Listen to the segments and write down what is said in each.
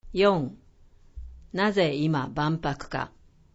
4. なぜ今万博か。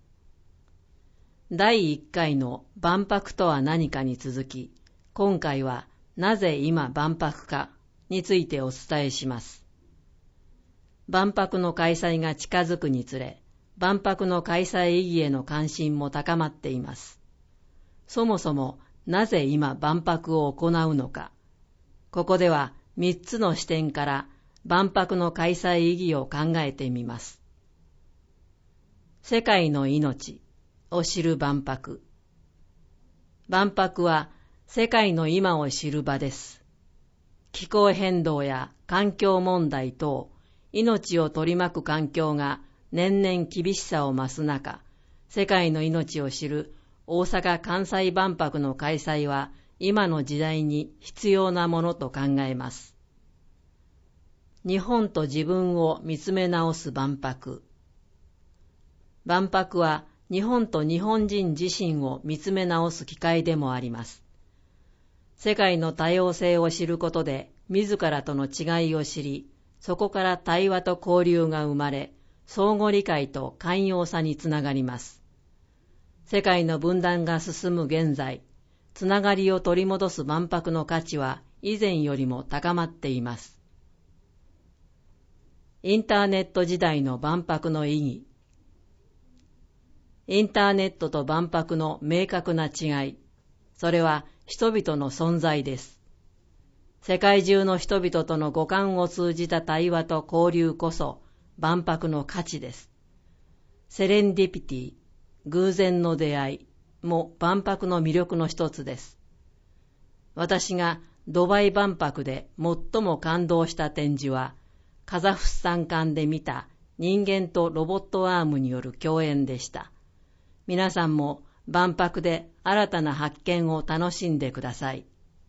第1回の万博とは何かに続き、今回はなぜ今万博かについてお伝えします。万博の開催が近づくにつれ、万博の開催意義への関心も高まっています。そもそもなぜ今万博を行うのか。ここでは3つの視点から万博の開催意義を考えてみます。世界の命を知る万博。万博は世界の今を知る場です。気候変動や環境問題等、命を取り巻く環境が年々厳しさを増す中、世界の命を知る大阪・関西万博の開催は今の時代に必要なものと考えます。日本と自分を見つめ直す万博。万博は日本と日本人自身を見つめ直す機会でもあります。世界の多様性を知ることで自らとの違いを知り、そこから対話と交流が生まれ、相互理解と寛容さにつながります。世界の分断が進む現在、つながりを取り戻す万博の価値は以前よりも高まっています。インターネット時代の万博の意義。インターネットと万博の明確な違い、それは人々の存在です。世界中の人々との五感を通じた対話と交流こそ万博の価値です。セレンディピティ、偶然の出会いも万博の魅力の一つです。私がドバイ万博で最も感動した展示は、カザフスタン館で見た人間とロボットアームによる共演でした。皆さんも万博で新たな発見を楽しんでください。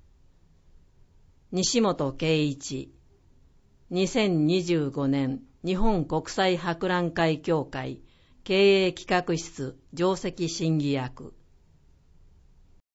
西本圭一、2025年日本国際博覧会協会経営企画室上席審議役。